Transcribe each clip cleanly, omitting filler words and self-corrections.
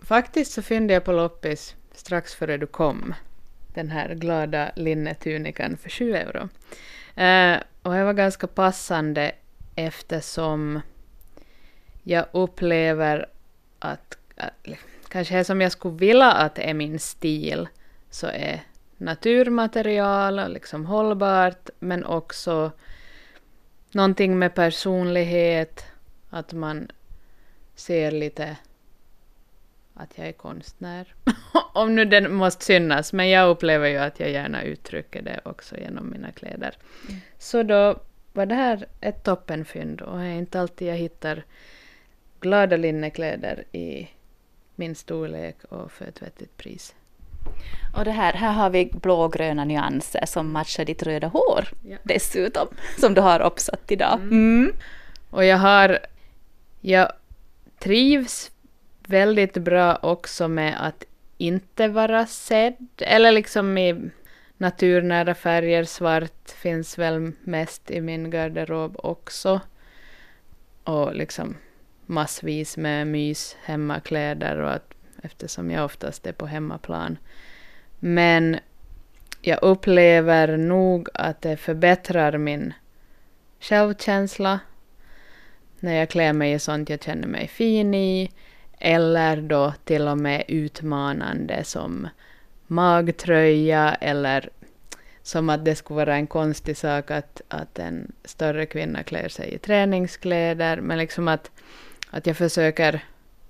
Faktiskt så fyndde jag på loppis strax före du kom. Den här glada linnetunikan för 7 euro. Och det var ganska passande eftersom jag upplever att kanske det som jag skulle vilja att är min stil så är naturmaterial och liksom hållbart, men också någonting med personlighet, att man ser lite att jag är konstnär. Om nu den måste synas, men jag upplever ju att jag gärna uttrycker det också genom mina kläder. Så då var det här ett toppenfynd, och det är inte alltid jag hittar glada linnekläder i min storlek och för ett vettigt pris. Och det här har vi blågröna nyanser som matchar ditt röda hår dessutom, som du har uppsatt idag. Och jag trivs väldigt bra också med att inte vara sedd, eller liksom i naturnära färger. Svart finns väl mest i min garderob också, och liksom massvis med hemmakläder, och eftersom jag oftast är på hemmaplan. Men jag upplever nog att det förbättrar min självkänsla när jag klär mig i sånt jag känner mig fin i, eller då till och med utmanande som magtröja, eller som att det skulle vara en konstig sak att en större kvinna klär sig i träningskläder, men liksom att jag försöker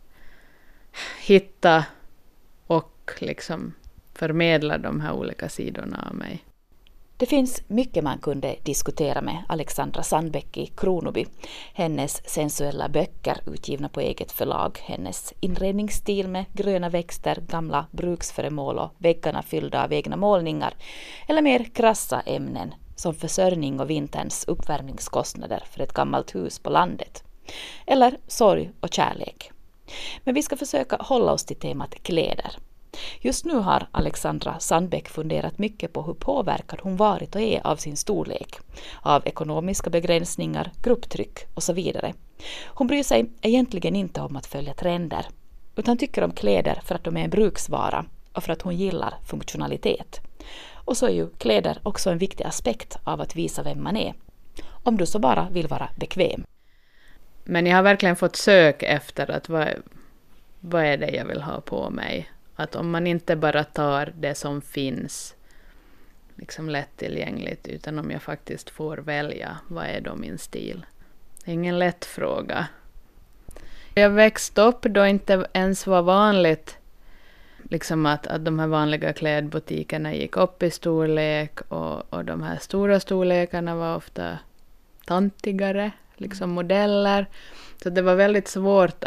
hitta och liksom förmedla de här olika sidorna av mig. Det finns mycket man kunde diskutera med Alexandra Sandbäck i Kronoby. Hennes sensuella böcker utgivna på eget förlag, hennes inredningsstil med gröna växter, gamla bruksföremål och väggarna fyllda av egna målningar, eller mer krassa ämnen som försörjning och vinterns uppvärmningskostnader för ett gammalt hus på landet. Eller sorg och kärlek. Men vi ska försöka hålla oss till temat kläder. Just nu har Alexandra Sandbäck funderat mycket på hur påverkad hon varit och är av sin storlek, av ekonomiska begränsningar, grupptryck och så vidare. Hon bryr sig egentligen inte om att följa trender, utan tycker om kläder för att de är en bruksvara och för att hon gillar funktionalitet. Och så är ju kläder också en viktig aspekt av att visa vem man är, om du så bara vill vara bekväm. Men jag har verkligen fått sök efter att vad är det jag vill ha på mig. Att om man inte bara tar det som finns liksom lättillgängligt, utan om jag faktiskt får välja, vad är då min stil? Det är ingen lätt fråga. Jag växte upp då inte ens var vanligt liksom att de här vanliga klädbutikerna gick upp i storlek, och de här stora storlekarna var ofta tantigare, liksom modeller. Så det var väldigt svårt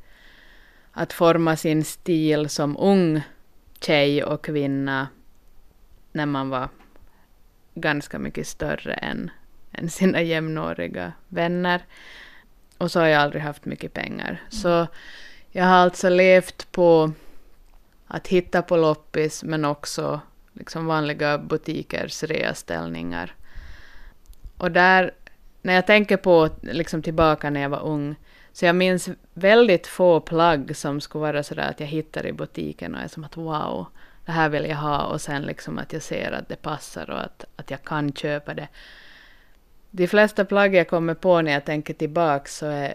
att forma sin stil som ung tjej och kvinna när man var ganska mycket större än sina jämnåriga vänner. Och så har jag aldrig haft mycket pengar. Så jag har alltså levt på att hitta på loppis, men också liksom vanliga butikers reaställningar. Och där, när jag tänker på liksom tillbaka när jag var ung, så jag minns väldigt få plagg som skulle vara sådär att jag hittar i butiken och är som att wow, det här vill jag ha, och sen liksom att jag ser att det passar och att jag kan köpa det. De flesta plagg jag kommer på när jag tänker tillbaka så är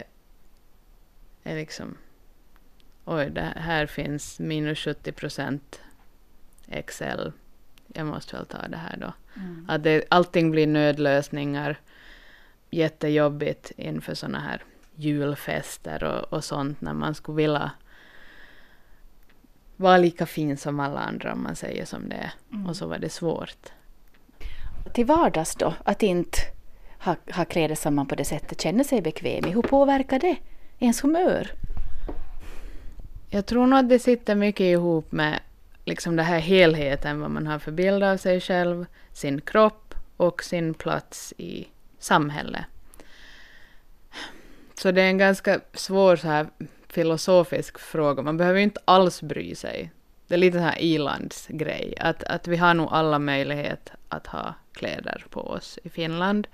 liksom oj, det här finns minus 70% XL. Jag måste väl ta det här då. Att allting blir nödlösningar. Jättejobbigt inför såna här julfester och sånt, när man skulle vilja vara lika fin som alla andra, om man säger som det är. Och så var det svårt. Till vardags då, att inte ha kläder som man på det sättet känner sig bekväm i. Hur påverkar det ens humör? Jag tror nog att det sitter mycket ihop med liksom den här helheten, vad man har för bild av sig själv, sin kropp och sin plats i samhället. Så det är en ganska svår så här filosofisk fråga. Man behöver ju inte alls bry sig. Det är lite så här ilandsgrej. Att vi har nog alla möjlighet att ha kläder på oss i Finland.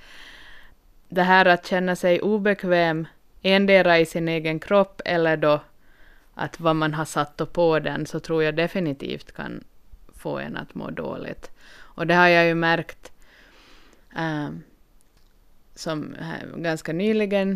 Det här att känna sig obekväm endera i sin egen kropp eller då att vad man har satt på den, så tror jag definitivt kan få en att må dåligt. Och det har jag ju märkt som ganska nyligen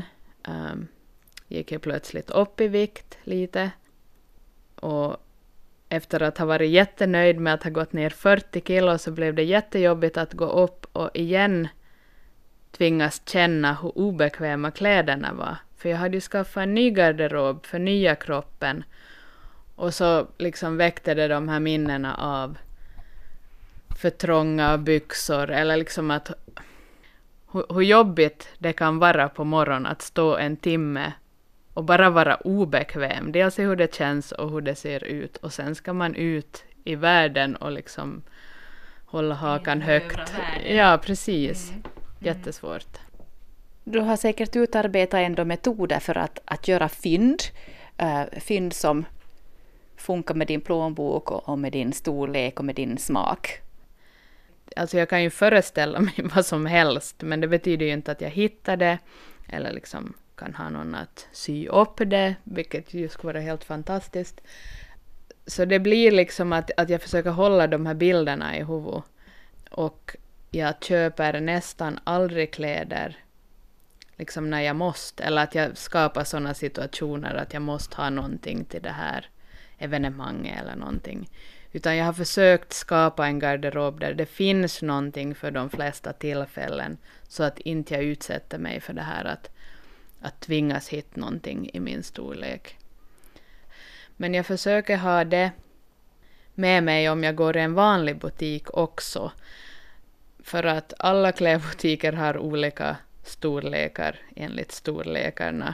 gick jag plötsligt upp i vikt lite. Och efter att ha varit jättenöjd med att ha gått ner 40 kilo så blev det jättejobbigt att gå upp och igen tvingas känna hur obekväma kläderna var. För jag hade ju skaffat en ny garderob för nya kroppen. Och så liksom väckte det de här minnena av för trånga byxor. Eller liksom att hur jobbigt det kan vara på morgonen att stå en timme och bara vara obekväm. Dels i hur det känns och hur det ser ut. Och sen ska man ut i världen och liksom hålla hakan högt. Ja, precis. Jättesvårt. Du har säkert utarbetat ändå metoder för att göra fynd. Fynd som funkar med din plånbok och med din storlek och med din smak. Alltså jag kan ju föreställa mig vad som helst, men det betyder ju inte att jag hittar det eller liksom kan ha någon att sy upp det, vilket ju skulle vara helt fantastiskt. Så det blir liksom att jag försöker hålla de här bilderna i huvudet. Och jag köper nästan aldrig kläder liksom när jag måste, eller att jag skapar sådana situationer att jag måste ha någonting till det här evenemanget eller någonting. Utan jag har försökt skapa en garderob där det finns någonting för de flesta tillfällen, så att inte jag utsätter mig för det här att tvingas hitta någonting i min storlek. Men jag försöker ha det med mig om jag går i en vanlig butik också. För att alla klädbutiker har olika storlekar enligt storlekarna.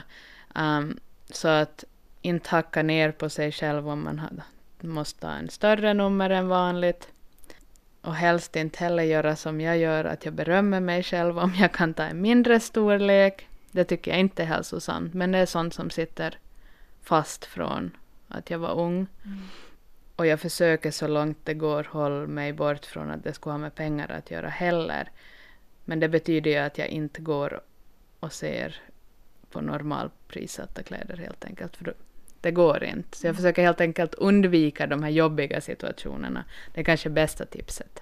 Så att inte hacka ner på sig själv om man måste ha en större nummer än vanligt. Och helst inte heller göra som jag gör, att jag berömmer mig själv om jag kan ta en mindre storlek. Det tycker jag inte är hälsosamt, men det är sånt som sitter fast från att jag var ung. Och jag försöker så långt det går hålla mig bort från att det ska ha med pengar att göra heller. Men det betyder ju att jag inte går och ser på normalprissatta kläder helt enkelt. För det går inte. Så jag försöker helt enkelt undvika de här jobbiga situationerna. Det är kanske bästa tipset.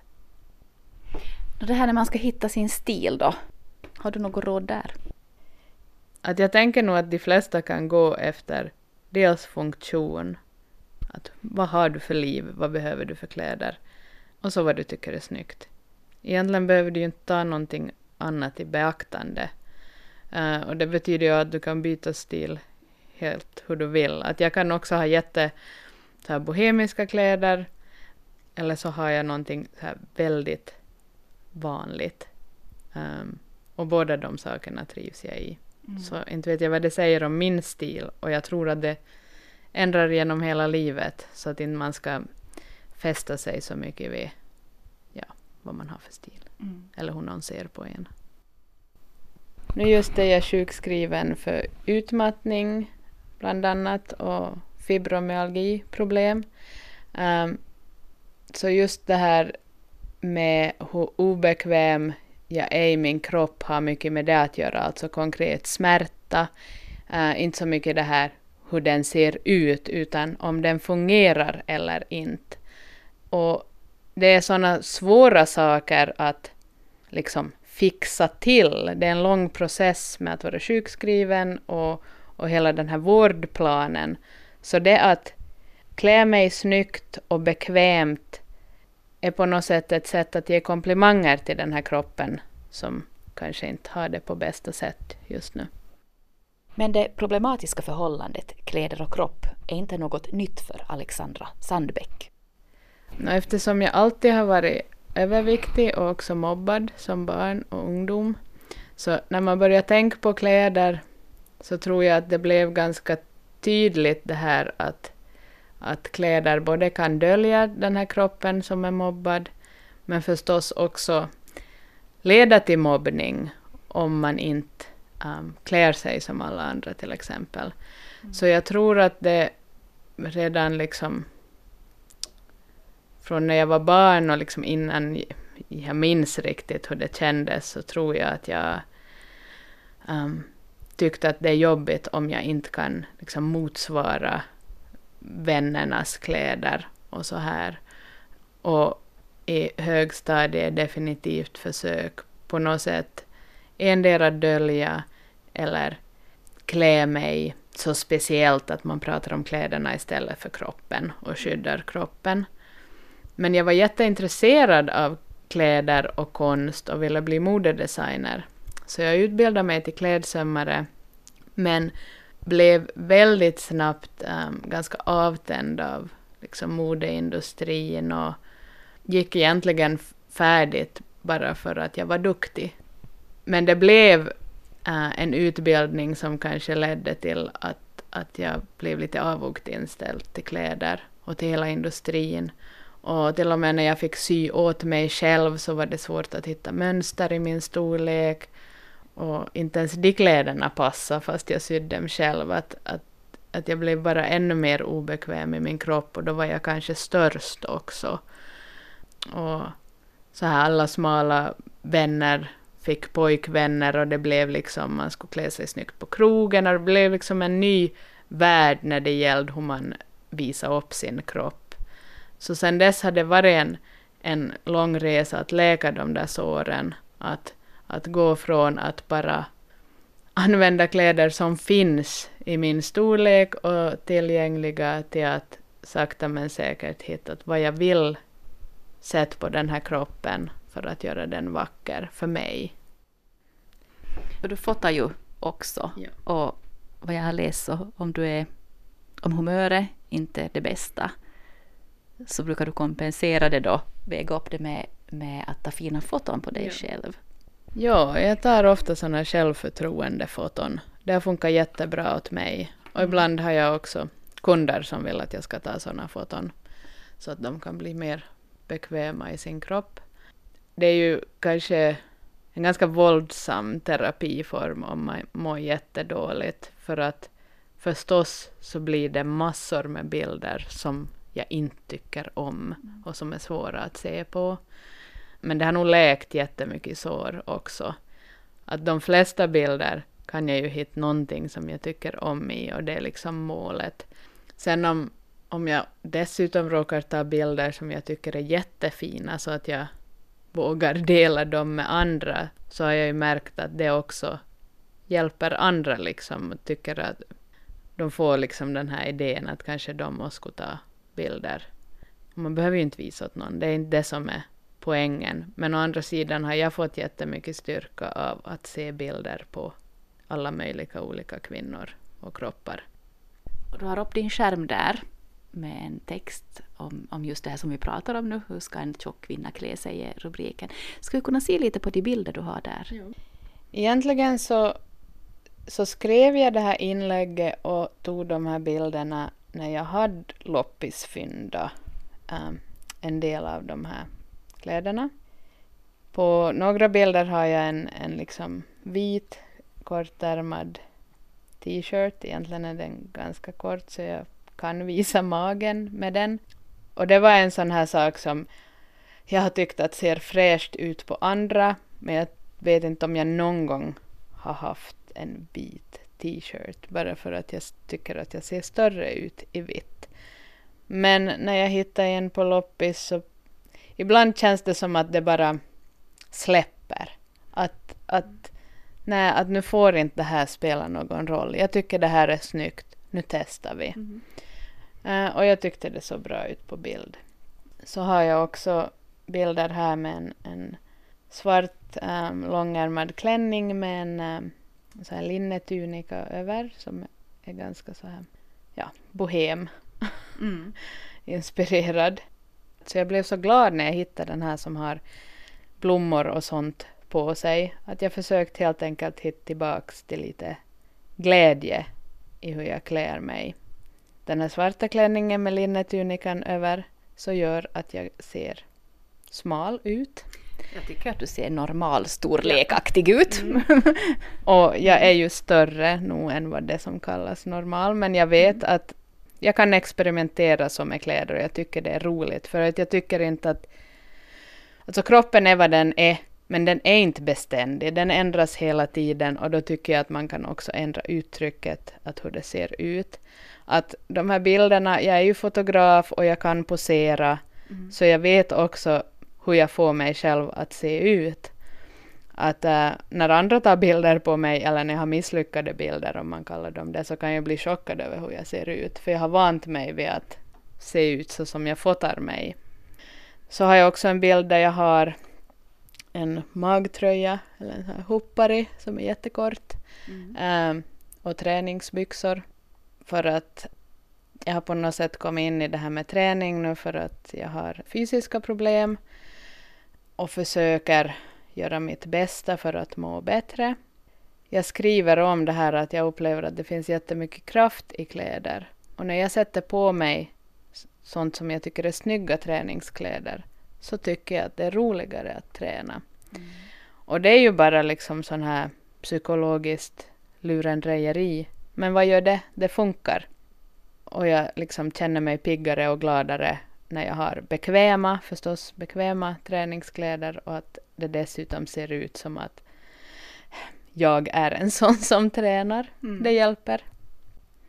Och det här när man ska hitta sin stil då. Har du något råd där? Att jag tänker nog att de flesta kan gå efter dels funktion. Att vad har du för liv? Vad behöver du för kläder? Och så vad du tycker är snyggt. Egentligen behöver du ju inte ta någonting annat i beaktande. Och det betyder ju att du kan byta stil helt hur du vill. Att jag kan också ha så här bohemiska kläder. Eller så har jag någonting så här väldigt vanligt. Och båda de sakerna trivs jag i. Så inte vet jag vad det säger om min stil. Och jag tror att det ändrar genom hela livet. Så att inte man ska fästa sig så mycket vid vad man har för stil. Eller hur någon ser på en. Nu just är jag sjukskriven för utmattning bland annat och fibromyalgiproblem. Så just det här med hur obekväm jag är i min kropp har mycket med det att göra. Alltså konkret smärta. Inte så mycket det här hur den ser ut, utan om den fungerar eller inte. Och det är sådana svåra saker att liksom fixa till. Det är en lång process med att vara sjukskriven och hela den här vårdplanen. Så det att klä mig snyggt och bekvämt är på något sätt ett sätt att ge komplimanger till den här kroppen som kanske inte har det på bästa sätt just nu. Men det problematiska förhållandet kläder och kropp är inte något nytt för Alexandra Sandbäck. Eftersom jag alltid har varit överviktig och också mobbad som barn och ungdom, så när man börjar tänka på kläder så tror jag att det blev ganska tydligt det här att kläder både kan dölja den här kroppen som är mobbad, men förstås också leda till mobbning om man inte klär sig som alla andra till exempel. Så jag tror att det redan liksom från när jag var barn och liksom innan jag minns riktigt hur det kändes, så tror jag att jag tyckte att det är jobbigt om jag inte kan liksom motsvara vännernas kläder och så här. Och i högstadiet definitivt försök på något sätt endera dölja eller klä mig så speciellt att man pratar om kläderna istället för kroppen och skyddar kroppen. Men jag var jätteintresserad av kläder och konst och ville bli modedesigner. Så jag utbildade mig till klädsömmare, men blev väldigt snabbt ganska avtänd av liksom modeindustrin och gick egentligen färdigt bara för att jag var duktig. Men det blev en utbildning som kanske ledde till att jag blev lite avvokt inställd till kläder och till hela industrin. Och till och med när jag fick sy åt mig själv så var det svårt att hitta mönster i min storlek. Och inte ens de kläderna passade fast jag sydde dem själv. Att jag blev bara ännu mer obekväm i min kropp och då var jag kanske störst också. Och så här alla smala vänner fick pojkvänner och det blev liksom, man skulle klä sig snyggt på krogen och det blev liksom en ny värld när det gällde hur man visar upp sin kropp. Så sen dess hade det varit en lång resa att läka de där såren, att gå från att bara använda kläder som finns i min storlek och tillgängliga till att sakta men säkert hitta vad jag vill sätta på den här kroppen för att göra den vacker för mig. Och du fotar ju också. Ja. Och vad jag har läst så om humöret inte är det bästa så brukar du kompensera det då, väga upp det med att ta fina foton på dig själv. Ja, jag tar ofta sådana självförtroendefoton. Det har funkat jättebra åt mig. Och ibland har jag också kunder som vill att jag ska ta sådana foton så att de kan bli mer bekväma i sin kropp. Det är ju kanske en ganska våldsam terapiform om man mår jättedåligt. För att förstås så blir det massor med bilder som jag inte tycker om och som är svåra att se på. Men det har nog läkt jättemycket sår också. Att de flesta bilder kan jag ju hitta någonting som jag tycker om i och det är liksom målet. Sen om jag dessutom råkar ta bilder som jag tycker är jättefina så att jag vågar dela dem med andra så har jag ju märkt att det också hjälper andra liksom och tycker att de får liksom den här idén att kanske de måste ta bilder. Man behöver ju inte visa åt någon, det är inte det som är poängen. Men å andra sidan har jag fått jättemycket styrka av att se bilder på alla möjliga olika kvinnor och kroppar. Och du har upp din skärm där med en text om just det här som vi pratar om nu. Hur ska en tjock kvinna klä sig är rubriken. Ska vi kunna se lite på de bilder du har där? Ja. Egentligen så skrev jag det här inlägget och tog de här bilderna när jag hade loppisfynda en del av de här kläderna. På några bilder har jag en liksom vit kortärmad t-shirt. Egentligen är den ganska kort så jag kan visa magen med den. Och det var en sån här sak som jag har tyckt att ser fräscht ut på andra. Men jag vet inte om jag någon gång har haft en vit t-shirt. Bara för att jag tycker att jag ser större ut i vitt. Men när jag hittar en på loppis så ibland känns det som att det bara släpper. Att nu får inte det här spela någon roll. Jag tycker det här är snyggt. Nu testar vi. Och jag tyckte det så bra ut på bild. Så har jag också bilder här med en svart långärmad klänning med en så här linnetunika över som är ganska så här bohem inspirerad. Så jag blev så glad när jag hittade den här som har blommor och sånt på sig. Att jag försökt helt enkelt hitta tillbaks till lite glädje i hur jag klär mig. Den här svarta klänningen med linnetunikan över så gör att jag ser smal ut. Jag tycker att du ser normal storlekaktig ut. Och jag är ju större nog än vad det som kallas normal. Men jag vet att jag kan experimentera så med kläder och jag tycker det är roligt. För att jag tycker inte att... Alltså kroppen är vad den är, men den är inte beständig. Den ändras hela tiden och då tycker jag att man kan också ändra uttrycket, att hur det ser ut. att de här bilderna, jag är ju fotograf och jag kan posera, så jag vet också hur jag får mig själv att se ut. Att när andra tar bilder på mig, eller när jag har misslyckade bilder om man kallar dem det, så kan jag bli chockad över hur jag ser ut. För jag har vant mig vid att se ut så som jag fotar mig. Så har jag också en bild där jag har en magtröja, eller en sån här huppari som är jättekort. Och träningsbyxor. För att jag har på något sätt kommit in i det här med träning nu för att jag har fysiska problem. Och försöker göra mitt bästa för att må bättre. Jag skriver om det här att jag upplever att det finns jättemycket kraft i kläder. Och när jag sätter på mig sånt som jag tycker är snygga träningskläder, så tycker jag att det är roligare att träna. Och det är ju bara liksom sån här psykologiskt lurendrejeri. Men vad gör det? Det funkar. Och jag liksom känner mig piggare och gladare när jag har bekväma träningskläder, och att det dessutom ser ut som att jag är en sån som tränar. Det hjälper.